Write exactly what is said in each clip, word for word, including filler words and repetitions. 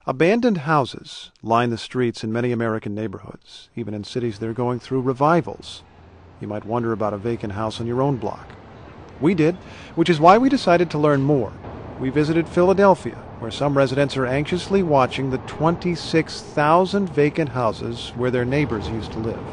Abandoned houses line the streets in many American neighborhoods, even in cities that are going through revivals. You might wonder about a vacant house on your own block. We did, which is why we decided to learn more. We visited Philadelphia, where some residents are anxiously watching the twenty-six thousand vacant houses where their neighbors used to live.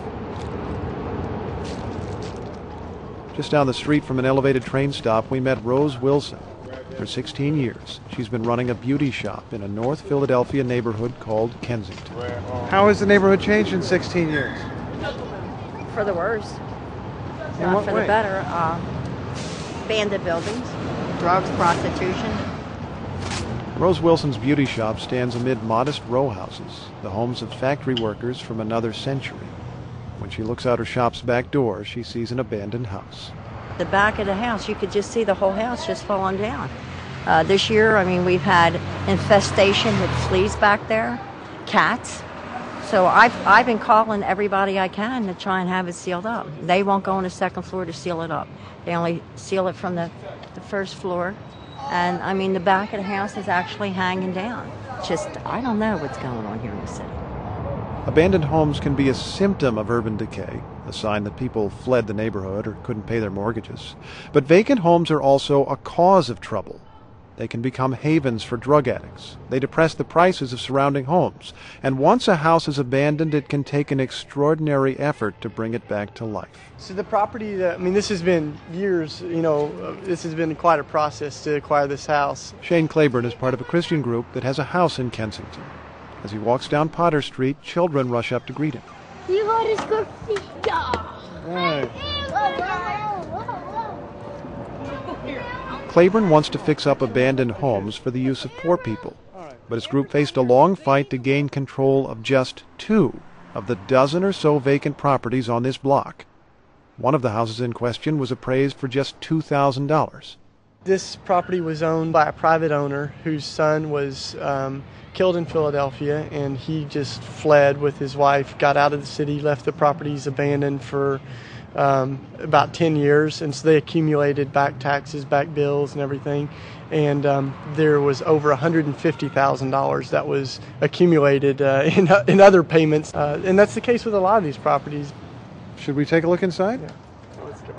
Just down the street from an elevated train stop, we met Rose Wilson. For sixteen years, she's been running a beauty shop in a North Philadelphia neighborhood called Kensington. How has the neighborhood changed in sixteen years? For the worse. In Not what for way? the better. Uh, abandoned buildings, drugs, prostitution. Rose Wilson's beauty shop stands amid modest row houses, the homes of factory workers from another century. When she looks out her shop's back door, she sees an abandoned house. The back of the house, you could just see the whole house just falling down. Uh, this year, I mean, we've had infestation with fleas back there, cats. So I've, I've been calling everybody I can to try and have it sealed up. They won't go on the second floor to seal it up. They only seal it from the, the first floor. And, I mean, the back of the house is actually hanging down. Just, I don't know what's going on here in the city. Abandoned homes can be a symptom of urban decay, a sign that people fled the neighborhood or couldn't pay their mortgages. But vacant homes are also a cause of trouble. They can become havens for drug addicts. They depress the prices of surrounding homes. And once a house is abandoned, it can take an extraordinary effort to bring it back to life. So the property, that, I mean, this has been years, you know, uh, this has been quite a process to acquire this house. Shane Claiborne is part of a Christian group that has a house in Kensington. As he walks down Potter Street, children rush up to greet him. You got his graffiti. Right. Claiborne wants to fix up abandoned homes for the use of poor people, but his group faced a long fight to gain control of just two of the dozen or so vacant properties on this block. One of the houses in question was appraised for just two thousand dollars. This property was owned by a private owner whose son was um, killed in Philadelphia, and he just fled with his wife, got out of the city, left the properties abandoned for um, about ten years, and so they accumulated back taxes, back bills, and everything. And um, there was over one hundred fifty thousand dollars that was accumulated uh, in, in other payments, uh, and that's the case with a lot of these properties. Should we take a look inside? Yeah. Let's go.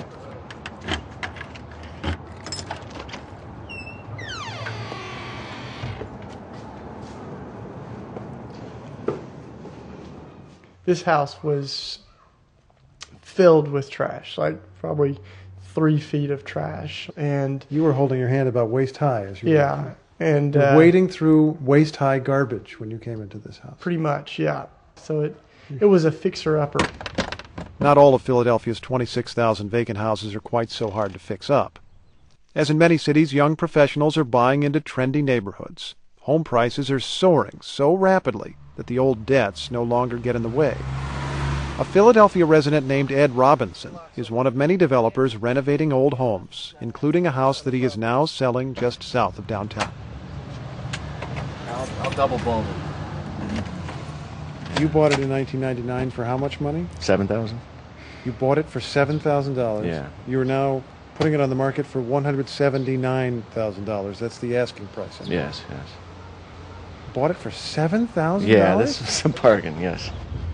This house was filled with trash, like probably three feet of trash. And You were holding your hand about waist high as you yeah, were and uh, wading through waist high garbage when you came into this house. pretty much, yeah. So it it was a fixer-upper. Not all of Philadelphia's twenty-six thousand vacant houses are quite so hard to fix up. As in many cities, young professionals are buying into trendy neighborhoods. Home prices are soaring so rapidly that the old debts no longer get in the way. A Philadelphia resident named Ed Robinson is one of many developers renovating old homes, including a house that he is now selling just south of downtown. I'll, I'll double bulb it. You bought it in nineteen ninety-nine for how much money? Seven thousand. You bought it for seven thousand dollars. Yeah. You are now putting it on the market for one hundred seventy-nine thousand dollars. That's the asking price. Yes, yes. Bought it for seven thousand dollars? Yeah, this was a bargain. Yes.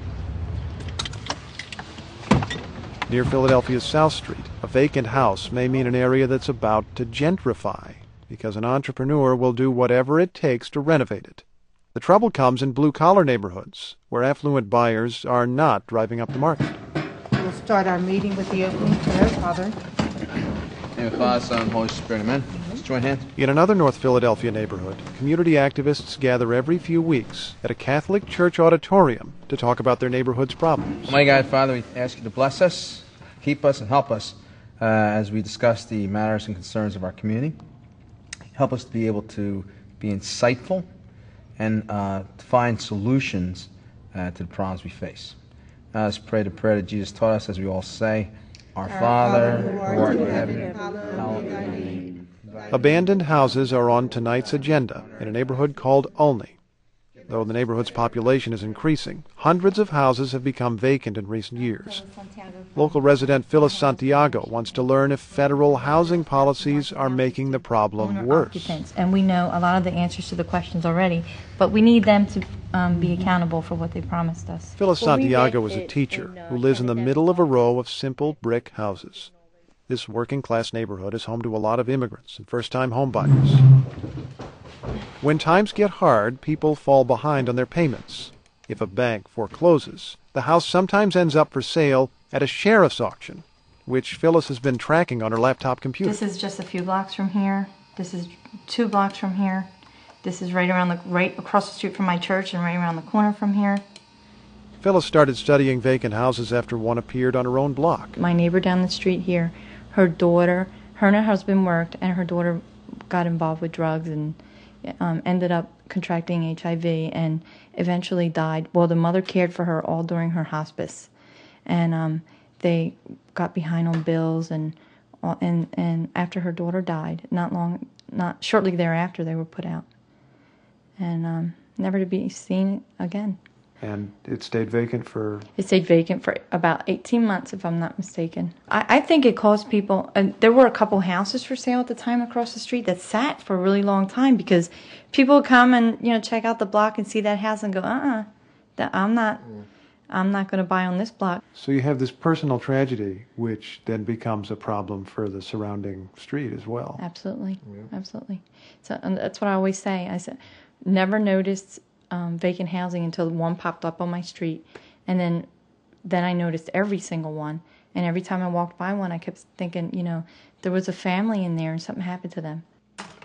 Near Philadelphia's South Street, a vacant house may mean an area that's about to gentrify, because an entrepreneur will do whatever it takes to renovate it. The trouble comes in blue-collar neighborhoods, where affluent buyers are not driving up the market. We'll start our meeting with the opening prayer, Father. In the name of the Father, Son, and Holy Spirit, amen. Let's join hands. In another North Philadelphia neighborhood, community activists gather every few weeks at a Catholic church auditorium to talk about their neighborhood's problems. Almighty God, Father, we ask you to bless us, keep us, and help us uh, as we discuss the matters and concerns of our community. Help us to be able to be insightful and uh, to find solutions uh, to the problems we face. Now let's pray the prayer that Jesus taught us as we all say, Our, Our Father, who art in heaven, hallowed be thy name. Abandoned houses are on tonight's agenda in a neighborhood called Olney. Though the neighborhood's population is increasing, hundreds of houses have become vacant in recent years. Local resident Phyllis Santiago wants to learn if federal housing policies are making the problem worse. And we know a lot of the answers to the questions already, but we need them to um, be accountable for what they promised us. Phyllis Santiago is a teacher who lives in the middle of a row of simple brick houses. This working-class neighborhood is home to a lot of immigrants and first-time homebuyers. When times get hard, people fall behind on their payments. If a bank forecloses, the house sometimes ends up for sale at a sheriff's auction, which Phyllis has been tracking on her laptop computer. This is just a few blocks from here. This is two blocks from here. This is right around the right across the street from my church and right around the corner from here. Phyllis started studying vacant houses after one appeared on her own block. My neighbor down the street here, her daughter, her and her husband worked, and her daughter got involved with drugs and um, ended up contracting H I V and eventually died. Well, the mother cared for her all during her hospice, and um, they got behind on bills, and and and after her daughter died, not long, not shortly thereafter, they were put out, and um, never to be seen again. And it stayed vacant for? It stayed vacant for about eighteen months, if I'm not mistaken. I, I think it caused people, and there were a couple houses for sale at the time across the street that sat for a really long time because people would come and, you know, check out the block and see that house and go, uh-uh, that I'm not, I'm not going to buy on this block. So you have this personal tragedy, which then becomes a problem for the surrounding street as well. Absolutely, yeah. Absolutely. So and that's what I always say. I said, never noticed Um, vacant housing until one popped up on my street, and then then I noticed every single one, and every time I walked by one I kept thinking, you know, there was a family in there and something happened to them.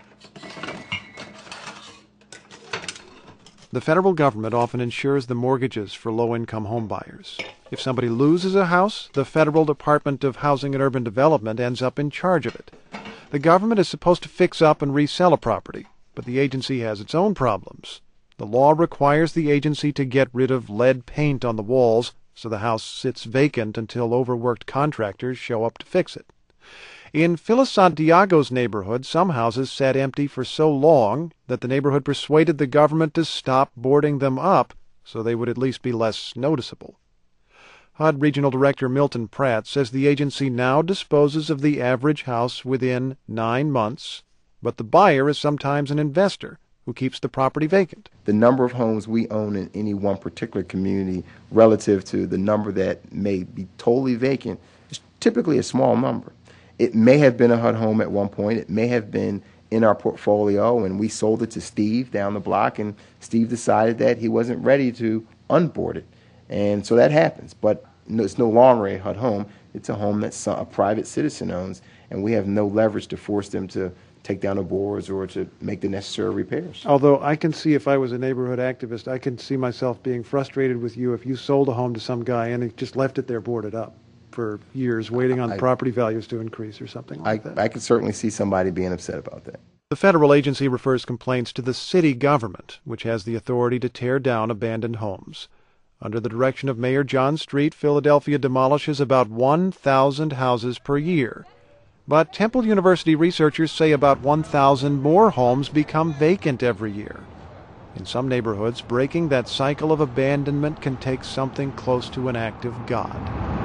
The federal government often insures the mortgages for low-income homebuyers. If somebody loses a house, the Federal Department of Housing and Urban Development ends up in charge of it. The government is supposed to fix up and resell a property, but the agency has its own problems. The law requires the agency to get rid of lead paint on the walls, so the house sits vacant until overworked contractors show up to fix it. In Phyllis Santiago's neighborhood, some houses sat empty for so long that the neighborhood persuaded the government to stop boarding them up so they would at least be less noticeable. H U D Regional Director Milton Pratt says the agency now disposes of the average house within nine months, but the buyer is sometimes an investor who keeps the property vacant. The number of homes we own in any one particular community relative to the number that may be totally vacant is typically a small number. It may have been a H U D home at one point. It may have been in our portfolio, and we sold it to Steve down the block, and Steve decided that he wasn't ready to unboard it. And so that happens. But it's no longer a H U D home. It's a home that a private citizen owns, and we have no leverage to force them to take down the boards or to make the necessary repairs. Although I can see, if I was a neighborhood activist, I can see myself being frustrated with you if you sold a home to some guy and he just left it there boarded up for years, waiting on I, property values to increase or something like I, that. I could certainly see somebody being upset about that. The federal agency refers complaints to the city government, which has the authority to tear down abandoned homes. Under the direction of Mayor John Street, Philadelphia demolishes about one thousand houses per year. But Temple University researchers say about one thousand more homes become vacant every year. In some neighborhoods, breaking that cycle of abandonment can take something close to an act of God.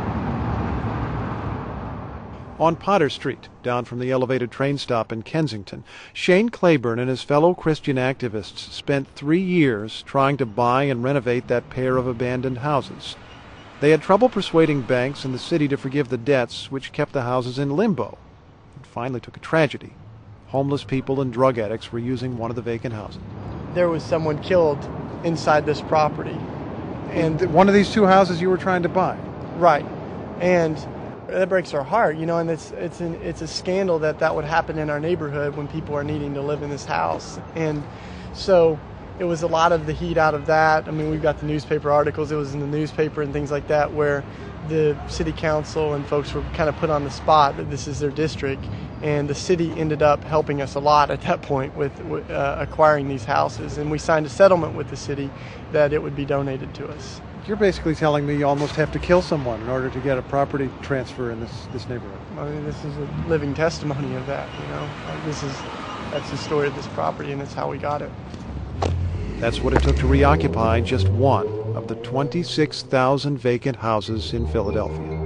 On Potter Street, down from the elevated train stop in Kensington, Shane Claiborne and his fellow Christian activists spent three years trying to buy and renovate that pair of abandoned houses. They had trouble persuading banks and the city to forgive the debts, which kept the houses in limbo. It finally took a tragedy. Homeless people and drug addicts were using one of the vacant houses. There was someone killed inside this property. And one of these two houses you were trying to buy? Right. And that breaks our heart, you know, and it's it's an, it's a scandal that that would happen in our neighborhood when people are needing to live in this house. And so it was a lot of the heat out of that. I mean, we've got the newspaper articles. It was in the newspaper and things like that where the city council and folks were kind of put on the spot that this is their district. And the city ended up helping us a lot at that point with uh, acquiring these houses. And we signed a settlement with the city that it would be donated to us. You're basically telling me you almost have to kill someone in order to get a property transfer in this, this neighborhood. I mean, this is a living testimony of that, you know. Like, this is, that's the story of this property, and it's how we got it. That's what it took to reoccupy just one of the twenty-six thousand vacant houses in Philadelphia.